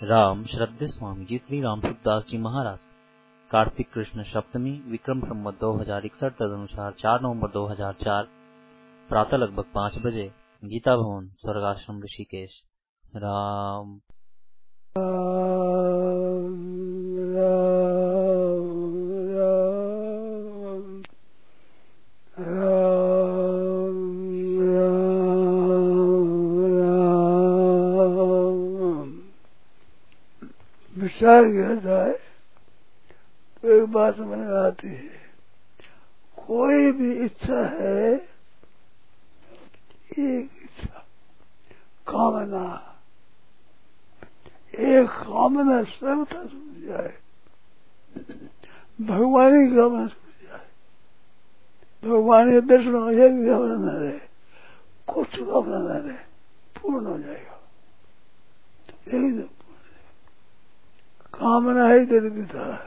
राम श्रद्धेय स्वामी जी श्री राम सुखदास जी महाराज। कार्तिक कृष्ण सप्तमी विक्रम संवत 2061 तदनुसार 4 नवंबर 2004 प्रातः लगभग 5 बजे गीता भवन स्वर्गाश्रम ऋषिकेश। राम विचार किया जाए तो एक बात समझ में आती है, कोई भी इच्छा है, एक इच्छा कामना, एक कामना सर्वथा समझ जाए, भगवान की कामना समझ जाए, भगवान के दर्शन हो जाए, कामना न रहे, कुछ कामना न रहे, पूर्ण हो जाएगा। एकदम कामना है दरिद्रता है,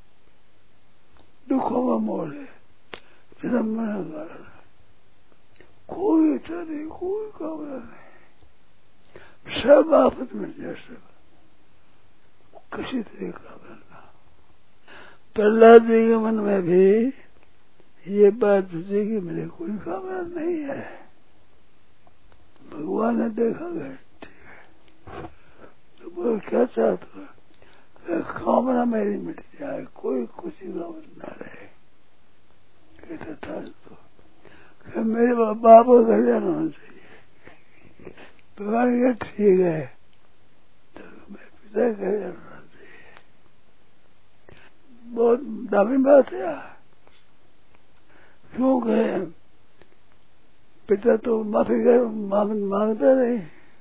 दुखों का मोल है, विडंबना का कारण है। कोई इच्छा नहीं, कोई कामना नहीं, सब आफत मिट जाए, सब किसी तरह कामना ना। प्रहलाद जी के मन में भी ये बात सोची कि मेरे कोई कामना नहीं है, भगवान ने देखा गया, ठीक है, तो वो क्या चाहता है, कामना मेरी मिट जाए, कोई खुशी कामना न रहे। कहता था तो मेरे बाप का कल्याण होना चाहिए, भगवान का ठीक है, तो मेरे पिता का कल्याण होना चाहिए। बहुत दामी बात है, क्योंकि पिता तो माफी मांगता नहीं,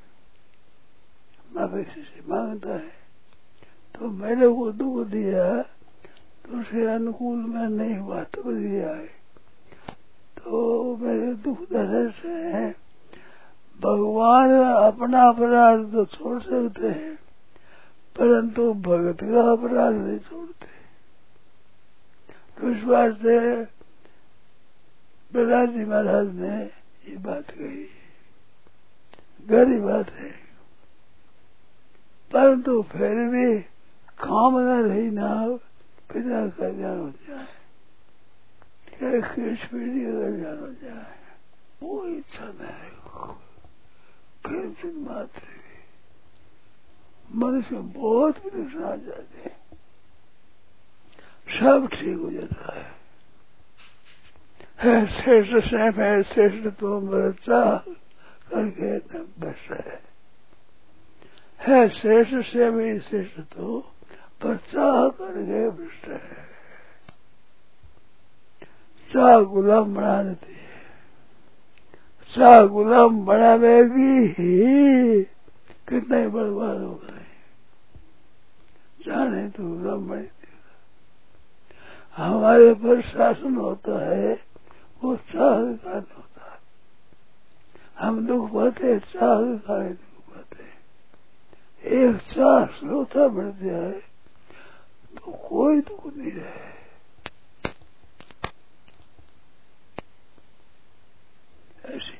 माफी से मांगता है, तो मैंने को दुख दिया तो उसे अनुकूल में नहीं हुआ तो दिया है, तो मेरे दुख दर्द से भगवान अपना अपराध तो छोड़ सकते हैं, परंतु भगत का अपराध नहीं छोड़ते। तो इस बात से प्रहलाद जी महाराज ने ये बात कही, गहरी बात है, परंतु फिर भी कामना रही ना, पिता का कल्याण हो जाए, पीढ़ी का कल्याण हो जाए, वो इच्छा नहीं, किंचित मात्र भी मन से बहुत विलक्षण आ जाते, सब ठीक हो जाता है। श्रेष्ठ स्वयं है, श्रेष्ठ तो बच्चा करके बस है श्रेष्ठ से भी श्रेष्ठ तो पर चाह करके भ्रष्ट है, चाह गुलाम बना देती है, चाह गुलाम बनावेगी ही कितना ही बर्बाद हो गए, चाह नहीं तो गुलाम बने देगा। हमारे पर शासन होता है, वो चाह के कारण होता है, हम दुख पाते चाह के कारण दुख पाते। एक चाह श्रोता बढ़ जाए तो कोई दुख नहीं रहे। ऐसी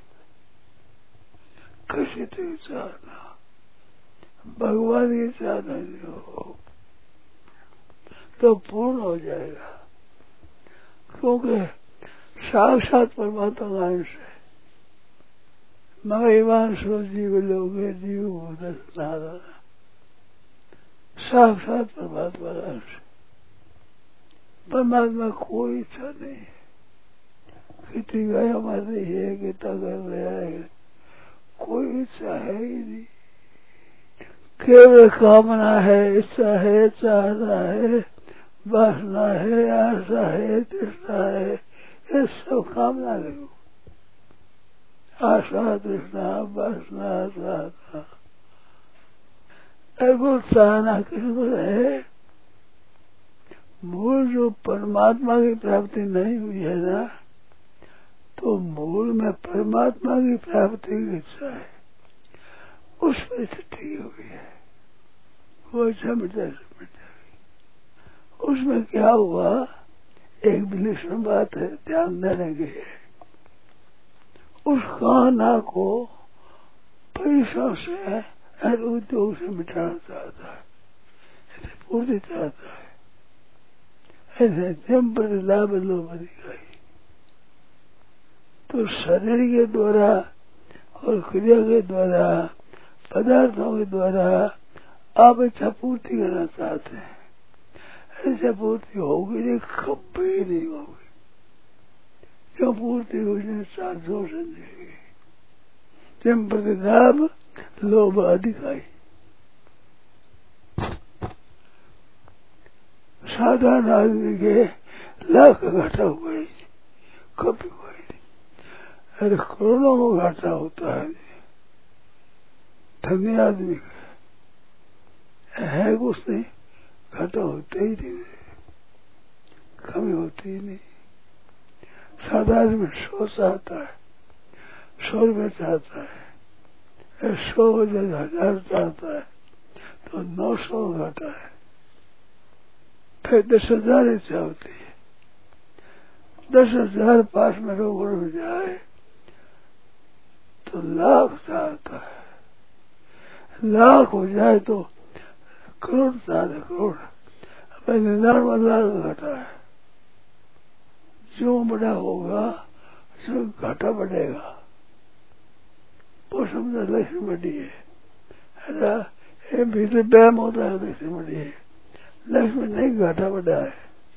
किसी तो चाहना, भगवान की चाहना नहीं हो तो पूर्ण हो जाएगा, क्योंकि साक्षात परमात्मा का अंश है। मगर सो जीव लोग जीव भूत नारायण, साक्षात परमात्मा का अंश, परमात्मा कोई इच्छा नहीं है, कितनी गाय मारी है, कितना कर रहा है, कोई इच्छा है ही नहीं, केवल कामना है, इच्छा है, चाहना है, वासना है, आशा है, तृष्णा है, ये सब कामना लगो, आशा तृष्णा वासना चाहना, वो चाहना किसको है, मूल जो परमात्मा की प्राप्ति नहीं हुई है ना, तो मूल में परमात्मा की प्राप्ति की इच्छा है, उसमें स्थिति हुई है, वो इच्छा मिट जाएगी। उसमें क्या हुआ, एक विलक्षण बात है, ध्यान देने की है, उस कामना को पैसों से हर उद्योग से मिटाना चाहता है, ऐसे पूर्ति चाहता है, ऐसे जम पर लाभ लोभ अधिकारी। तो शरीर के द्वारा और क्रिया के द्वारा, पदार्थों के द्वारा आप इच्छा पूर्ति करना चाहते हैं, ऐसा पूर्ति होगी नहीं, कभी नहीं होगी। जो पूर्ति होगी साथ शोषण देगी, जम प्रति लाभ लोभ अधिकारी। साधारण आदमी के लाख घाटा हुआ ही कभी हुआ ही नहीं, अरे करोड़ों को घाटा होता है। धनी आदमी का है कुछ नहीं, घाटा होता ही नहीं, कमी होती ही नहीं। साधारण में 100 चाहता है, 100 रुपये चाहता है, 100 वजह 1000 चाहता है तो 900 घाटा है। फिर 10,000 इच्छा होती है, 10,000 पास में रोकड़ में जाए तो लाख चाहता है, लाख हो जाए तो करोड़ चाहता है, करोड़। अब 99 लाख घाटा है। जो बड़ा होगा जो घाटा बढ़ेगा, वो समझा लक्ष्मी बड़ी है। ये भीतर बैम होता है, लक्ष्मी बड़ी है, लक्ष्मी नहीं घाटा बढ़ा है।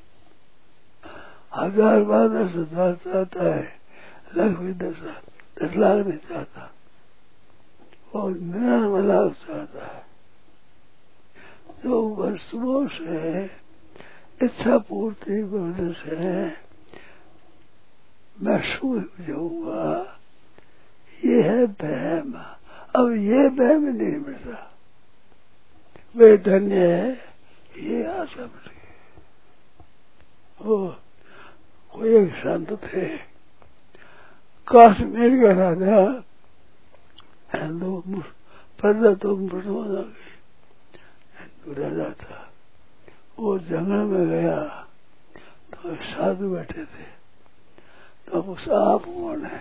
1000 बार 10,000 चाहता है, लक्ष्मी 10 लाख नहीं चाहता, और 99 लाख चाहता है। जो वस्तुओं से इच्छा पूर्ति करने से मैं सुख जाऊंगा, ये है वहम। अब ये वहम नहीं मिलता, वे धन्य है, ये आशा मिल गई। कोई एक संत थे, कश्मीर का राजा, हिंदू पर्दा तो मुसलमान आ गए, हिंदू राजा था। वो जंगल में गया तो साधु बैठे थे, तो उस आप कौन है?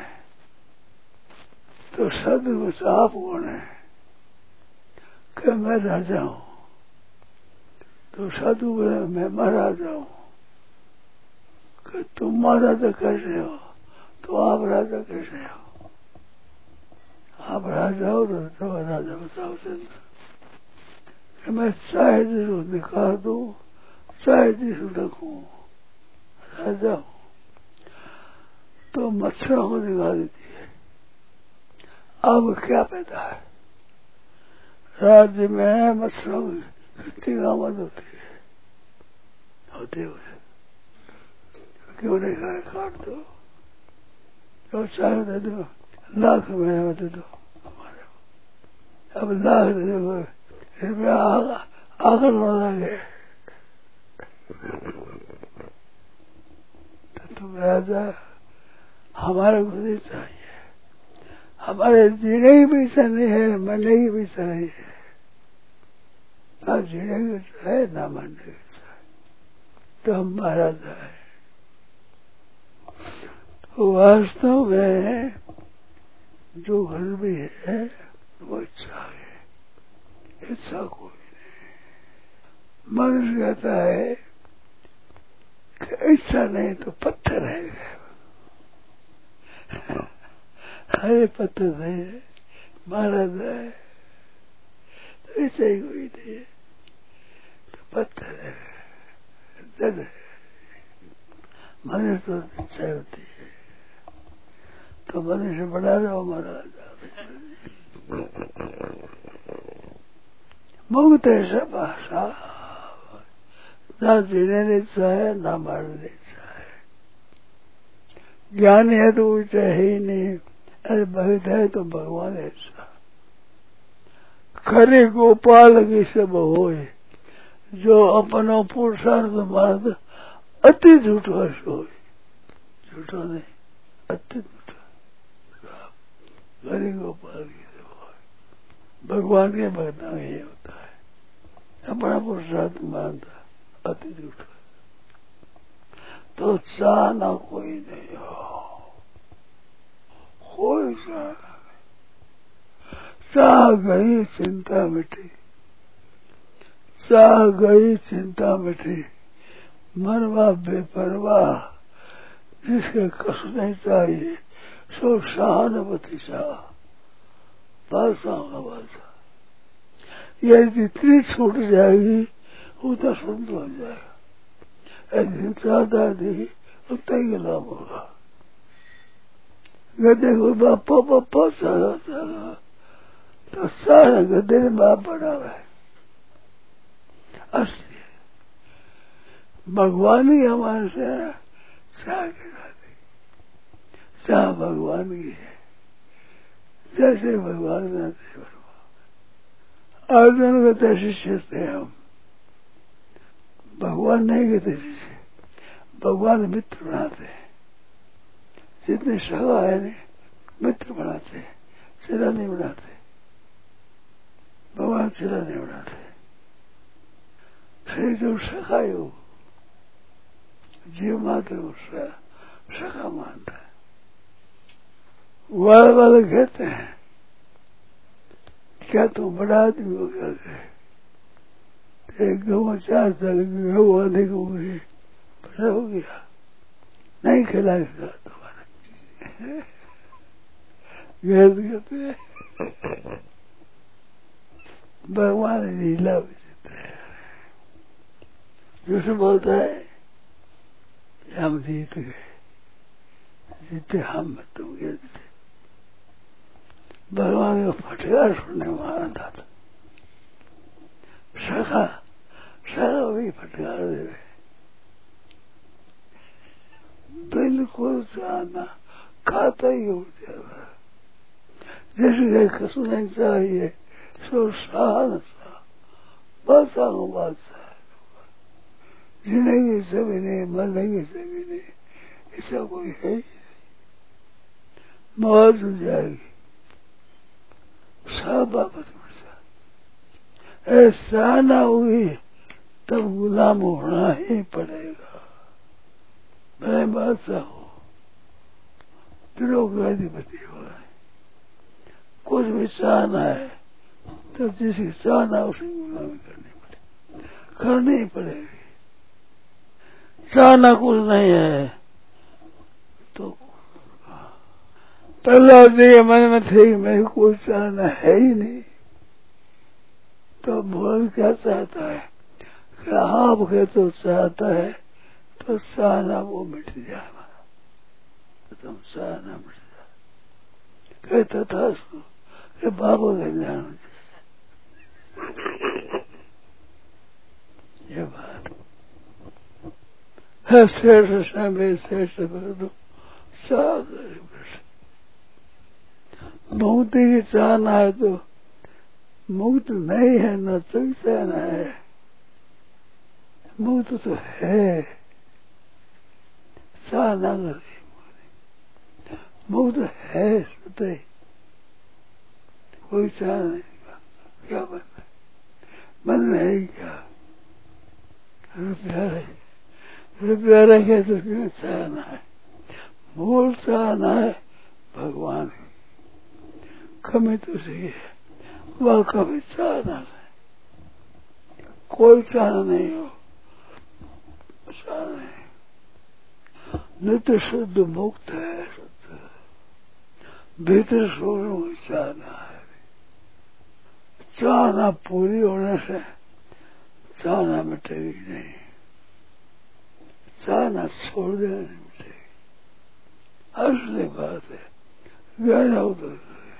तो साधु उस आप कौन है? कि मैं राजा हूं। तो साधु बोले मैं महाराजा हूं। कि तुम महाराजा कैसे हो? तो आप राजा कैसे हो? आप राजा हो तो राजा बताओ चंद्र। कि मैं चाहे जिसको निकाल दू, चाहे जिसको रखू, राजा हूं। तो मच्छरों को निकाल दीजिए, अब क्या पैदा है? राज्य में मच्छरों की कितनी आमद होती है, क्यों नहीं खाए? काट दो, जो चाहे दे दो, लाख रुपये में दे दो हमारे। अब लाख दे दो, रुपया आकर बढ़ा गए तो तुम राजा, हमारे को नहीं चाहिए, हमारे जीने की भी इच्छा नहीं है, मरने की भी इच्छा नहीं है, ना जीने की इच्छा है ना मरने की इच्छा है, तो हम महाराजा है। तो वास्तव में जो घर भी है वो इच्छा है, इच्छा कोई नहीं। मनुष्य कहता है कि इच्छा नहीं तो पत्थर है, अरे पत्थर नहीं है, महाराज है, तो ऐसा ही कोई नहीं है, तो पत्थर है, जड़ है। मनुष्य तो इच्छा होती है, तो मनुष्य बना रहो महाराज। मुक्त है सब आशा, ना जीने इच्छा है ना मारने इच्छा है। ज्ञान है तो इच्छा है ही नहीं, अरे भक्त है तो भगवान ऐसा। खरे गोपाल की सब होए, जो अपनो पुरुषार्थ मार्ग अति झूठो सोए। झूठो नहीं, अति झूठो। खरे गोपाल की सब होए, भगवान के भक्ता में ये होता है, अपना पुरुषार्थ मानता अति झूठो। तो चाहना कोई नहीं हो, कोई चाह गई चिंता मिटी, चाह गई चिंता मिटी, मरवा बेपरवाह, जिसके कष्ट नहीं चाहिए सो सहानुभूति चाह, बादशाह का बादशाह। यह जितनी छूट जाएगी उतना सुंदर हो जाएगा। एक दिन चाहता थी उतना ही लाभ होगा। गद्दे को बापा पापा चाहा तो सारा गद्दे ने बाप बना है। असली भगवान ही हमारे से चाह के साथ, चाह भगवान की है, जैसे भगवान नाते अर्जुन को तैसे शिष्य थे हम, भगवान नहीं कहते शिष्य, भगवान मित्र बनाते हैं। जितने सगा है नहीं मित्र बनाते हैं, सिला नहीं बनाते। भगवान सिला नहीं बनाते। फिर जो सखाई हो जीव मात्र उसका सखा मानता है। वाले कहते हैं क्या तुम बड़ा आदमी हो गया? गौ 4 साल गौ अधिक हो गई, बड़ा हो गया, नहीं खिलाएगा तुम्हारा। गैस कहते हैं भगवान लीला विचित्र है। जो बोलता है हम जीत गए, जीते हम तुम गए। भगवान का फटकार सुनने वाला था, सखा सखा भी फटकार दे, बिल्कुल जाना खाता ही हो जाएगा। जैसे कसम नहीं चाहिए सो सहा बादशाह को बादशाह, जिंदगी सभी नहीं, मरने सभी नहीं, ऐसा कोई है ही नहीं। मौज हो जाएगी बाबत ऐसा ना हुई तब गुलाम होना ही पड़ेगा। मैं बादशाह हो, अधिपति हो, कुछ भी चाहना है तो जिसकी चाहना उसे गुलामी करनी ही पड़ेगी। चाहना कुछ नहीं है तो पहला ये मन में थे कि मेरे कोई चाहना है ही नहीं, तो भगवान क्या चाहता है कि आप के तो चाहता है तो चाहना वो मिट जाएगा, तो तुम चाहना मिट जाए। कहता था उसको कि बाबा का ज्ञान ये बात है। श्रेष्ठ समय श्रेष्ठ दो मुक्ति की चाहना है तो मुक्त नहीं है न तो चाहना है, मुक्त तो है, चाहना कर मुक्त है सतह, कोई चाह नहीं का क्या बनना, बनना है क्या? रुपया रखे तो क्यों चाहना है? मूल चाहना है भगवान, कमी तो सही है, वह कभी चाहना नहीं, कोई चाहना नहीं हो, चाहना नहीं, नित्य शुद्ध मुक्त है, शुद्ध भीतर सोने को चाहना है। चाहना पूरी होने से चाहना मिटेगी नहीं, चाहना छोड़ देना नहीं मिटेगी। असली बात है, गहरा उतर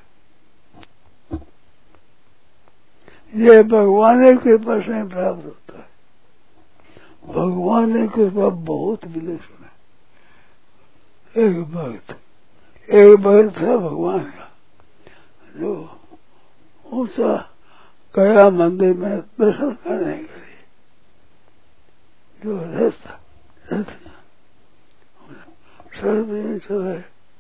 ये भगवान की कृपा से प्राप्त होता है। भगवान की कृपा बहुत विलक्षण है। एक भक्त था भगवान का, जो ऊंचा गया मंदिर में दर्शन करने के लिए, जो रथ चले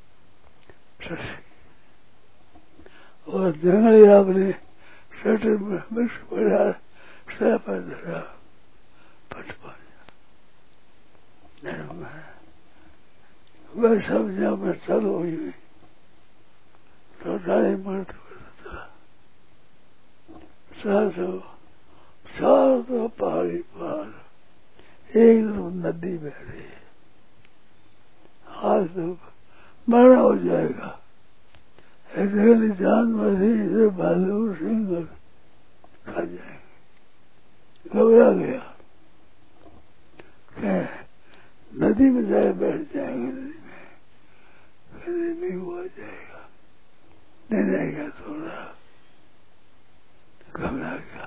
और जंगली आपने शटर में मिर्च पड़ा सह पर धरा पट पा वह सब जब में चल हुई तो डाली मर्द था सारा पहाड़ी पार एक नदी बह रही है, आज तो मरना हो जाएगा। ऐसे जानवर ही भालू सिंह खा जाएंगे। घबरा गया, नदी में जाए बैठ जाएंगे, नदी में हुआ जाएगा, नहीं रहेगा, थोड़ा घबरा गया।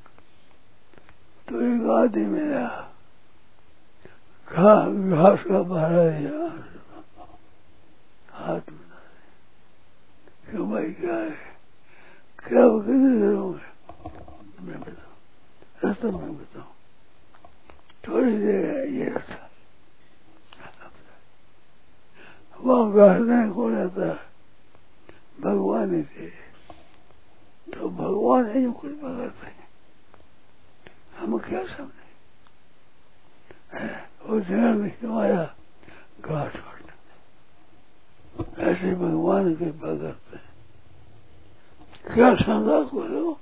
तो एक आदमी मेरा घास का बारा दिया, हाथ बना दे, क्यों भाई क्या है, क्या कितने करोगे? मैं बताऊँ, रास्ता मैं बताऊँ, थोड़ी देर है ये रास्ता, वहाँ घास नहीं कौन आता, भगवान ही थे। तो भगवान है जो कुछ करते हैं, हम क्या समझे? वो जगह में क्यों आया? घास काटने, ऐसे भगवान के भगत हैं। क्या शंका करो?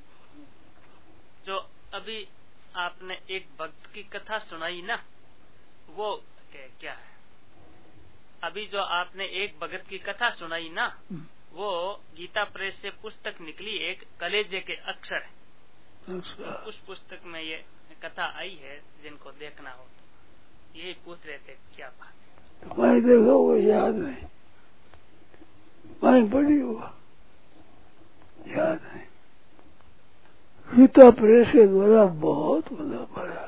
जो अभी आपने एक भक्त की कथा सुनाई ना, वो क्या है? अभी जो आपने एक भगत की कथा सुनाई ना, वो गीता प्रेस से पुस्तक निकली, एक कलेजे के अक्षर है। उस पुस्तक में ये कथा आई है, जिनको देखना हो तो यही पूछ रहे थे क्या बात है। मैं देखा वो याद नहीं, मैं पढ़ी हुआ याद नहीं। गीता प्रेस के द्वारा बहुत बड़ा पड़ा,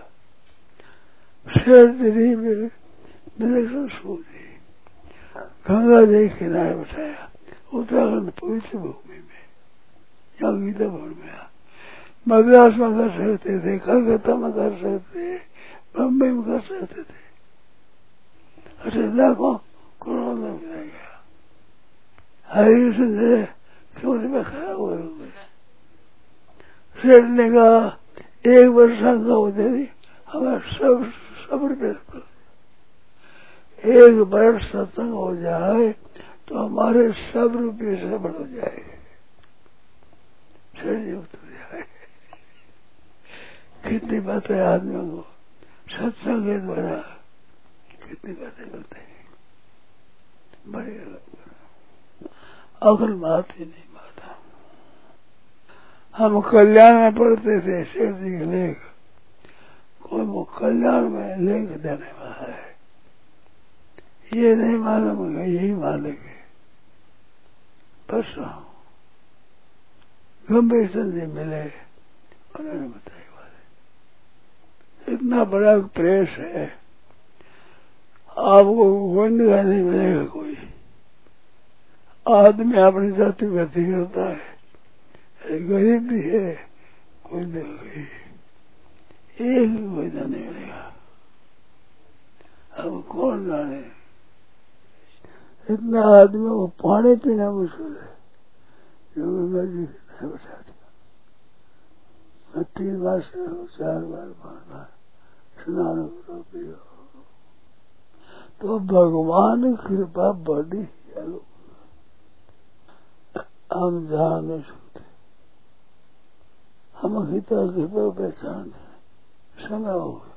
शेरदरी में विलक्षण सूदी गंगा जी किनारे बैठाया, उत्तराखंड पवित्र भूमि में, यहाँ गीता भवन में। मद्रास में कर सकते थे, कलकत्ता में कर सकते, बम्बई में कर सकते थे, अच्छा लाखों करोड़ों में मिला गया। हरी सिंह क्यों नहीं खड़ा हुआ? शेर ने कहा एक वर्ष शंका होती थी, हमें सब रुपये, एक वर्ष सत्संग हो जाए तो हमारे सब रुपये से बढ़ हो जाएंगे, शेर युक्त हो जाए। कितनी बातें आदमियों को सत्संग के द्वारा कितनी बातें मिलते हैं, बड़ी अकल बात ही नहीं बात। हम कल्याण में पढ़ते थे शेर जी के लेख, कोई वो कल्याण में लेख देने वाला है, ये नहीं मालूम है, यही मालिक है। परसों गंभीर संधि मिले, उन्होंने बताया वाले इतना बड़ा प्रेस है, आपको गोंद का नहीं मिलेगा। कोई आदमी अपनी जाति व्यक्ति करता है, गरीब भी है, कोई नहीं, एक कोई नहीं मिलेगा। अब कौन जाने, इतना आदमियों को पानी पीना मुश्किल है, जो गंगा जी के बैठा दिया। मैं 3 बार से 4 बार 5 बार स्नान करो पियो, तो भगवान की कृपा बड़ी है। हम जान नहीं सकते, हम गीता कृपा पहचान समय हो गया।